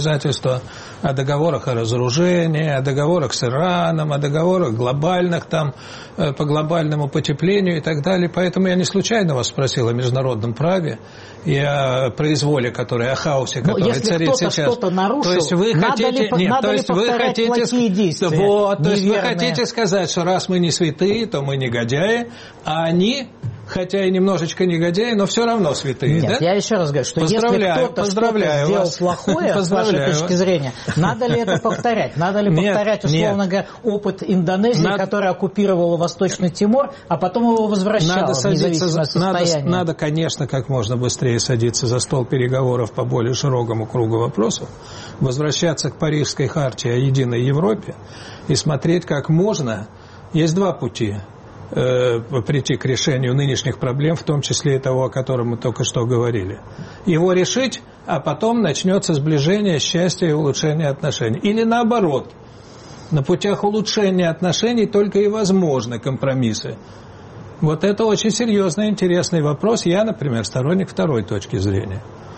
обязательства о договорах о разоружении, о договорах с Ираном, о договорах глобальных там, по глобальному потеплению и так далее. Поэтому я не случайно вас спросил о международном праве и о произволе, который, о хаосе, который если царит кто-то сейчас. что-то нарушил, то есть вы надо хотите, ли, нет, надо то есть ли вы хотите, плохие действия, вот, то есть вы неверные? хотите сказать, что раз мы не святые, то мы негодяи, а они, хотя и немножечко негодяи, но все равно святые. Нет, да? я еще раз говорю, что если кто-то что-то сделал плохое, с вашей точки зрения, надо ли это повторять? Надо ли нет, повторять, условно нет. говоря, опыт Индонезии, надо... которая оккупировала Восточный Тимор, а потом его возвращала надо в садиться, независимое состояние? Надо, надо, конечно, как можно быстрее садиться за стол переговоров по более широкому кругу вопросов, возвращаться к Парижской хартии о единой Европе и смотреть, как можно. Есть два пути э, прийти к решению нынешних проблем, в том числе и того, о котором мы только что говорили. Его решить, а потом начнется сближение, счастье и улучшение отношений. Или наоборот, на путях улучшения отношений только и возможны компромиссы. Вот это очень серьезный, интересный вопрос. Я, например, сторонник второй точки зрения.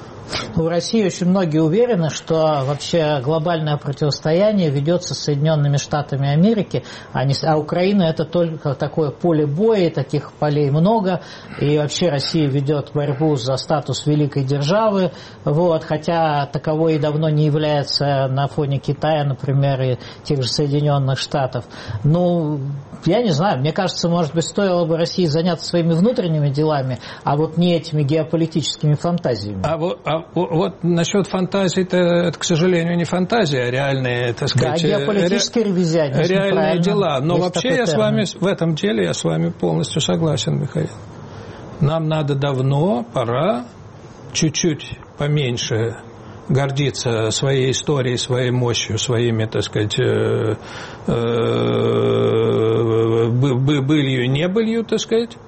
В России очень многие уверены, что вообще глобальное противостояние ведется с Соединенными Штатами Америки, а, не, а Украина это только такое поле боя, и таких полей много, и вообще Россия ведет борьбу за статус великой державы, вот, хотя таковой и давно не является на фоне Китая, например, и тех же Соединенных Штатов. Ну, я не знаю, мне кажется, может быть, стоило бы России заняться своими внутренними делами, а вот не этими геополитическими фантазиями. А вот, а вот насчет фантазий, это, это, к сожалению, не фантазия, а реальные, так сказать, да, геополитический ре, ревизионизм, реальные дела. Но есть вообще я с вами, в этом деле я с вами полностью согласен, Михаил. Нам надо давно, пора, чуть-чуть поменьше гордиться своей историей, своей мощью, своими, так сказать, э, э, былью и небылью, так сказать,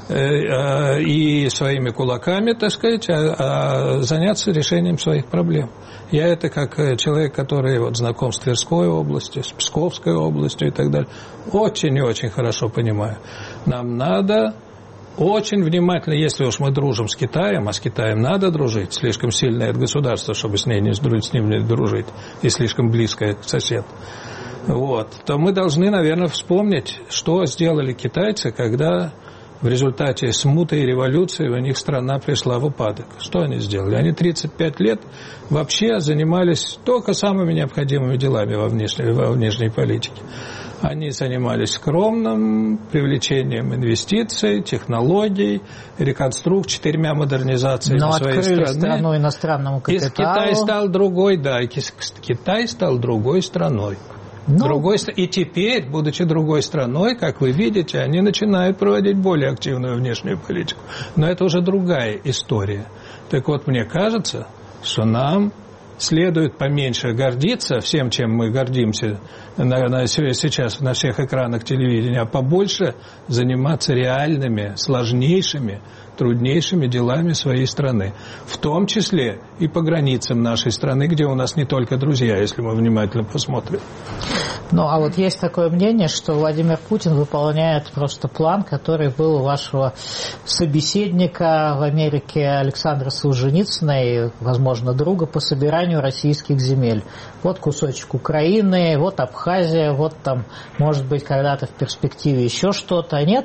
и своими кулаками, так сказать, а, а заняться решением своих проблем. Я это как человек, который вот знаком с Тверской областью, с Псковской областью и так далее, очень и очень хорошо понимаю. Нам надо очень внимательно, если уж мы дружим с Китаем, а с Китаем надо дружить, слишком сильное это государство, чтобы с, ней не, с ним не дружить, и слишком близкое сосед, вот, то мы должны, наверное, вспомнить, что сделали китайцы, когда в результате смуты и революции у них страна пришла в упадок. Что они сделали? Они тридцать пять лет вообще занимались только самыми необходимыми делами во внешней, во внешней политике. Они занимались скромным привлечением инвестиций, технологий, реконструкцией, четырьмя модернизациями Но своей страны. открыли страну иностранному капиталу. И Китай стал другой, да, Китай стал другой страной. Ну, Другой, и теперь, будучи другой страной, как вы видите, они начинают проводить более активную внешнюю политику. Но это уже другая история. Так вот, мне кажется, что нам следует поменьше гордиться всем, чем мы гордимся на, на, сейчас на всех экранах телевидения, а побольше заниматься реальными, сложнейшими, труднейшими делами своей страны. В том числе и по границам нашей страны, где у нас не только друзья, если мы внимательно посмотрим. Ну, а вот есть такое мнение, что Владимир Путин выполняет просто план, который был у вашего собеседника в Америке Александра Солженицына и, возможно, друга по собиранию российских земель. Вот кусочек Украины, вот Абхазия, вот там, может быть, когда-то в перспективе еще что-то. Нет?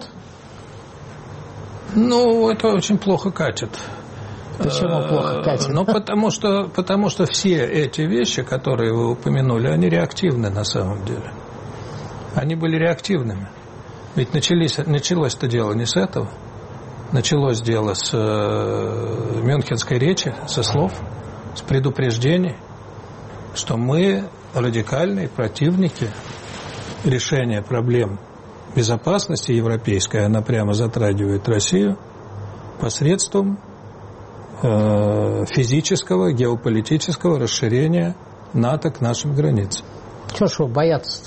Ну, это очень плохо катит. Почему плохо катит? Ну, потому что, потому что все эти вещи, которые вы упомянули, они реактивны на самом деле. Они были реактивными. Ведь начались, началось это дело не с этого. Началось дело с э, Мюнхенской речи, со слов, с предупреждений, что мы радикальные противники решения проблем безопасности европейской, она прямо затрагивает Россию, посредством э, физического, геополитического расширения НАТО к нашим границам. Чего ж вы бояться-то?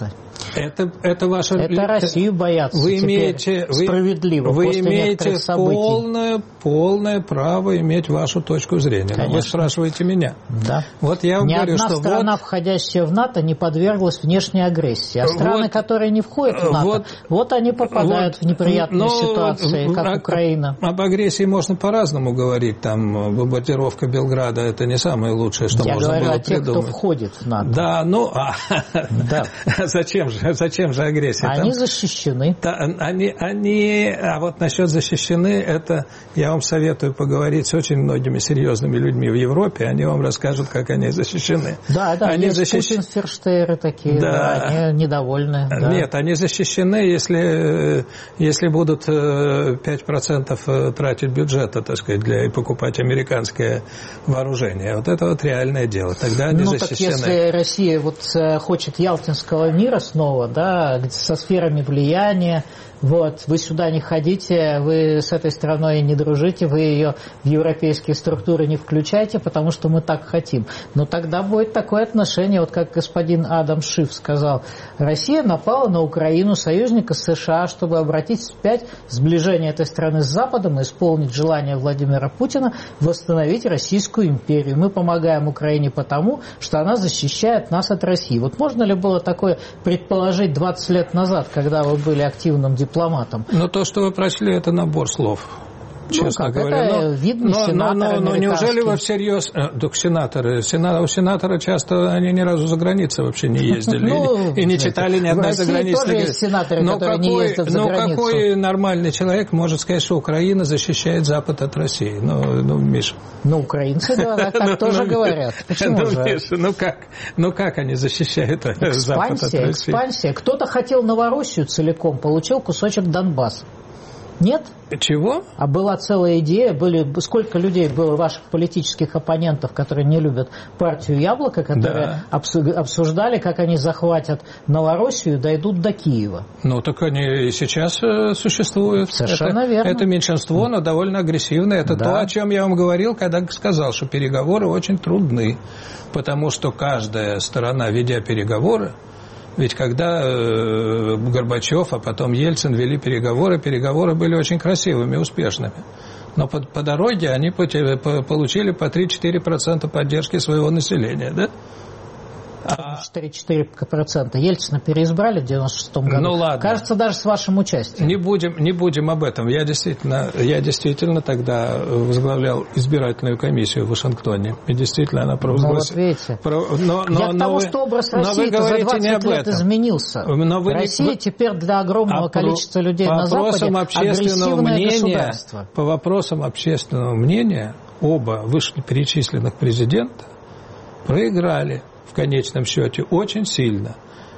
Это, это ваша... Это Россию боятся вы имеете, теперь справедливо. Вы после имеете полное, событий. полное право иметь вашу точку зрения. Но вы спрашиваете меня. Да. Вот я вам Ни говорю, одна что страна, вот... входящая в НАТО, не подверглась внешней агрессии. А страны, вот, которые не входят в НАТО, вот, вот они попадают вот, в неприятные ну, ситуации, как а, Украина. Об агрессии можно по-разному говорить. Там бомбардировка Белграда — это не самое лучшее, что я можно было придумать. Я говорю о тех, придумать. кто входит в НАТО. Да, ну, а, да. зачем же, зачем же агрессия? Они Там, защищены. Да, они, они, а вот насчет защищены, это я вам советую поговорить с очень многими серьезными людьми в Европе, они вам расскажут, как они защищены. Да, да, они есть защищ... Путинферштейры такие, да. Да, они недовольны. Да. Нет, они защищены, если, если будут пять процентов тратить бюджета, так сказать, для, и покупать американское вооружение. Вот это вот реальное дело. Тогда они ну, защищены. Так если Россия вот хочет ялтинского мира снова, да, со сферами влияния, вот, вы сюда не ходите, вы с этой страной не дружите, вы ее в европейские структуры не включаете, потому что мы так хотим. Но тогда будет такое отношение, вот как господин Адам Шиф сказал, Россия напала на Украину, союзника США, чтобы обратить вспять сближение этой страны с Западом и исполнить желание Владимира Путина восстановить Российскую империю. Мы помогаем Украине потому, что она защищает нас от России. Вот можно ли было такое предположить двадцать лет назад, когда вы были активным дипломатом? дипломатом. Но то, что вы прочли, это набор слов. Честно ну, как, говоря, это но, видно, но, сенатор но, но, но неужели вы всерьез... Так сенаторы, сенатор, у сенатора часто они ни разу за границей вообще не ездили ну, и, и не читали ни одной заграничной... тоже есть сенаторы, но которые какой, не ездят за но границу. какой нормальный человек может сказать, что Украина защищает Запад от России? Ну, ну Миша. Ну, украинцы, да, так тоже говорят. Почему же? Миша, ну как? Ну как они защищают Запад от России? Экспансия. Кто-то хотел Новороссию целиком, получил кусочек Донбасса. Нет? Чего? А была целая идея, были, сколько людей было ваших политических оппонентов, которые не любят партию Яблоко, которые да. обсуждали, как они захватят Новороссию и дойдут до Киева. Ну, так они и сейчас существуют. Совершенно это, верно. Это меньшинство, но довольно агрессивное. Это да. то, о чем я вам говорил, когда сказал, что переговоры очень трудны, потому что каждая сторона, ведя переговоры, ведь когда э, Горбачев, а потом Ельцин вели переговоры, переговоры были очень красивыми, успешными. Но по, по дороге они по, по, получили по три-четыре процента поддержки своего населения, да? четыре-четыре процента. Ельцина переизбрали в девяносто шестом году. Ну ладно. Кажется, даже с вашим участием. Не будем, не будем об этом. Я действительно, я действительно тогда возглавлял избирательную комиссию в Вашингтоне. И действительно она провозгласила. Ну вот видите. Про, но, но, Я к тому, вы, что образ России за двадцать лет изменился. Но вы Россия не... теперь для огромного а количества людей на Западе агрессивное мнения, государство. По вопросам общественного мнения оба вышеперечисленных президента проиграли в конечном счете очень сильно.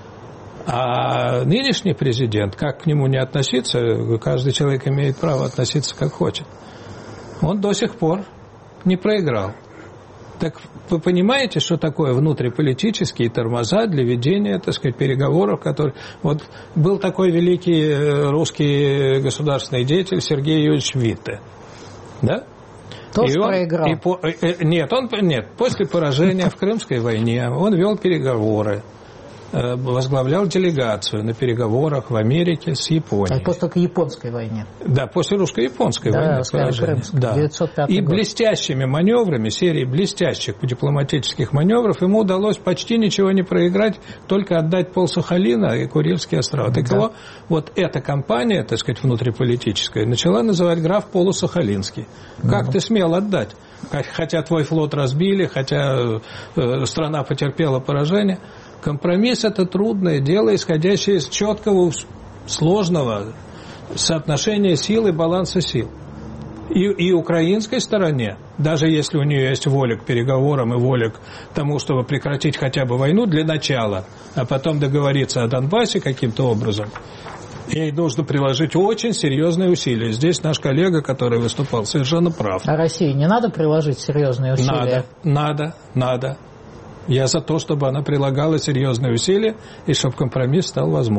А нынешний президент, как к нему не относиться, каждый человек имеет право относиться как хочет, он до сих пор не проиграл. Так вы понимаете, что такое внутриполитические тормоза для ведения, так сказать, переговоров, которые... Вот был такой великий русский государственный деятель Сергей Юрьевич Витте, да? Тоже и он, проиграл. И по, э, нет, он, нет, после поражения в Крымской войне он вел переговоры, э, возглавлял делегацию на переговорах в Америке с Японией. А после только японской войне. Да, после русско-японской да, войны. Крымской, да. девятьсот пятый И год. блестящими маневрами, серией блестящих дипломатических маневров ему удалось почти ничего не проиграть, только отдать пол-Сахалина и Курильские острова. Так да. его, вот эта кампания, так сказать, внутриполитическая, начала называть граф Полусахалинский. Как mm-hmm. ты смел отдать? Хотя твой флот разбили, хотя э, страна потерпела поражение. Компромисс – это трудное дело, исходящее из четкого, сложного соотношения сил и баланса сил. И, и украинской стороне, даже если у нее есть воля к переговорам и воля к тому, чтобы прекратить хотя бы войну для начала, а потом договориться о Донбассе каким-то образом, ей нужно приложить очень серьезные усилия. Здесь наш коллега, который выступал, совершенно прав. А России не надо приложить серьезные усилия? Надо, надо, надо. Я за то, чтобы она прилагала серьезные усилия и чтобы компромисс стал возможным.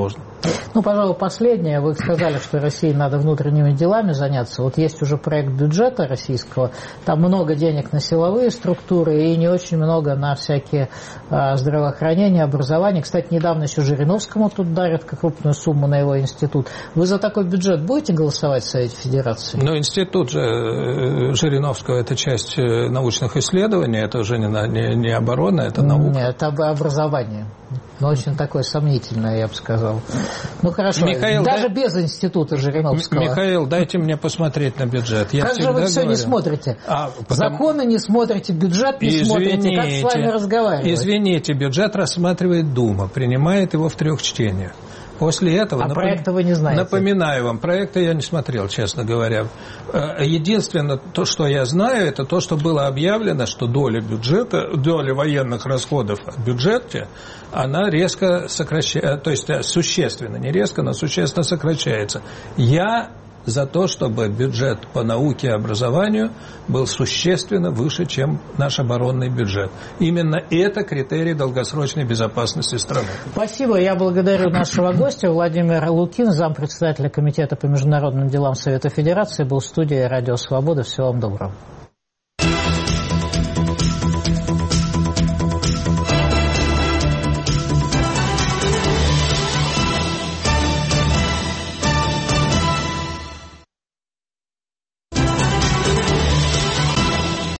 Ну, пожалуй, последнее. Вы сказали, что России надо внутренними делами заняться. Вот есть уже проект бюджета российского. Там много денег на силовые структуры и не очень много на всякие а, здравоохранение, образование. Кстати, недавно еще Жириновскому тут дарят крупную сумму на его институт. Вы за такой бюджет будете голосовать в Совете Федерации? Ну, институт же Жириновского – это часть научных исследований, это уже не, не, не оборона, это наука. Нет, это образование. Но очень такое сомнительное, я бы сказал. Ну, хорошо, Михаил, даже да... без института Жириновского. Михаил, дайте мне посмотреть на бюджет. Я как же вы все говорю. не смотрите? А, потому... Законы не смотрите, бюджет не извините, смотрите. Как с вами разговаривать? Извините, бюджет рассматривает Дума, принимает его в трех чтениях. После этого... А напом... проекта вы не знаете? Напоминаю вам, проекта я не смотрел, честно говоря. Единственное, то, что я знаю, это то, что было объявлено, что доля бюджета, доля военных расходов в бюджете, она резко сокращается, то есть существенно, не резко, но существенно сокращается. Я за то, чтобы бюджет по науке и образованию был существенно выше, чем наш оборонный бюджет. Именно это критерий долгосрочной безопасности страны. Спасибо. Я благодарю нашего гостя. Владимир Лукин, зампредседателя Комитета по международным делам Совета Федерации, был в студии Радио Свобода. Всего вам доброго.